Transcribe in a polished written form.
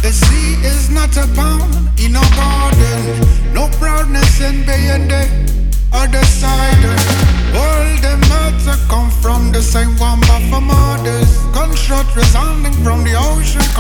The sea is not a bound in a garden. No proudness in being the other side. All the matter come from the same one, but from others. Gunshot resounding from the ocean.